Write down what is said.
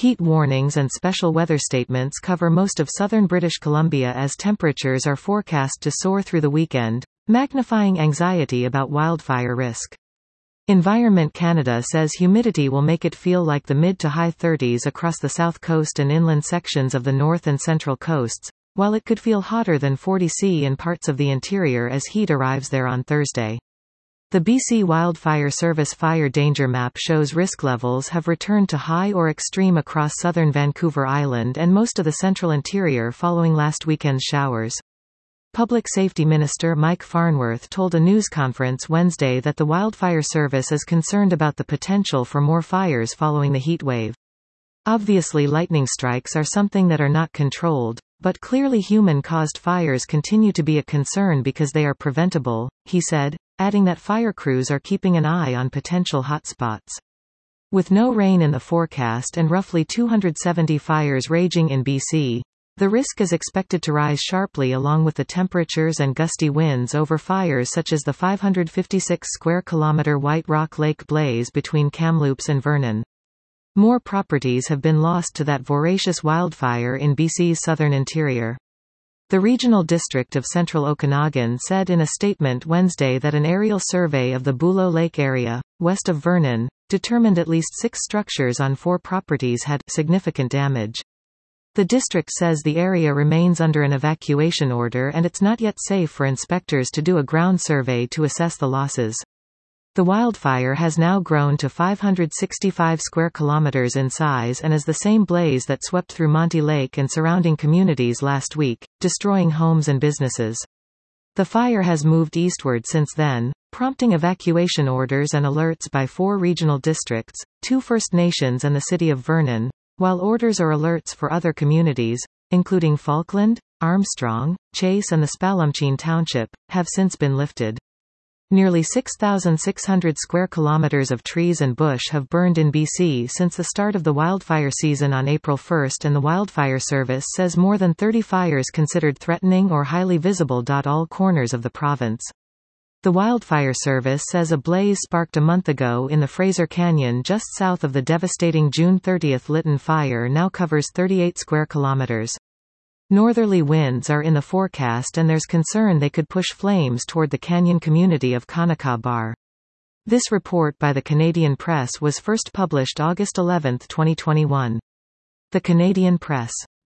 Heat warnings and special weather statements cover most of southern British Columbia as temperatures are forecast to soar through the weekend, magnifying anxiety about wildfire risk. Environment Canada says humidity will make it feel like the mid to high 30s across the south coast and inland sections of the north and central coasts, while it could feel hotter than 40 C in parts of the interior as heat arrives there on Thursday. The BC Wildfire Service fire danger map shows risk levels have returned to high or extreme across southern Vancouver Island and most of the central interior following last weekend's showers. Public Safety Minister Mike Farnworth told a news conference Wednesday that the Wildfire Service is concerned about the potential for more fires following the heat wave. Obviously, lightning strikes are something that are not controlled, but clearly human-caused fires continue to be a concern because they are preventable, he said, adding that fire crews are keeping an eye on potential hotspots. With no rain in the forecast and roughly 270 fires raging in BC, the risk is expected to rise sharply along with the temperatures and gusty winds over fires such as the 556 square kilometre White Rock Lake blaze between Kamloops and Vernon. More properties have been lost to that voracious wildfire in BC's southern interior. The Regional District of Central Okanagan said in a statement Wednesday that an aerial survey of the Bulo Lake area, west of Vernon, determined at least 6 structures on 4 properties had significant damage. The district says the area remains under an evacuation order and it's not yet safe for inspectors to do a ground survey to assess the losses. The wildfire has now grown to 565 square kilometers in size and is the same blaze that swept through Monty Lake and surrounding communities last week, destroying homes and businesses. The fire has moved eastward since then, prompting evacuation orders and alerts by 4 regional districts, 2 First Nations and the city of Vernon, while orders or alerts for other communities, including Falkland, Armstrong, Chase and the Spalumcheen Township, have since been lifted. Nearly 6,600 square kilometers of trees and bush have burned in BC since the start of the wildfire season on April 1 and the Wildfire Service says more than 30 fires considered threatening or highly visible dot all corners of the province. The Wildfire Service says a blaze sparked a month ago in the Fraser Canyon just south of the devastating June 30 Lytton fire now covers 38 square kilometers. Northerly winds are in the forecast and there's concern they could push flames toward the canyon community of Conacaw Bar. This report by the Canadian Press was first published August 11, 2021. The Canadian Press.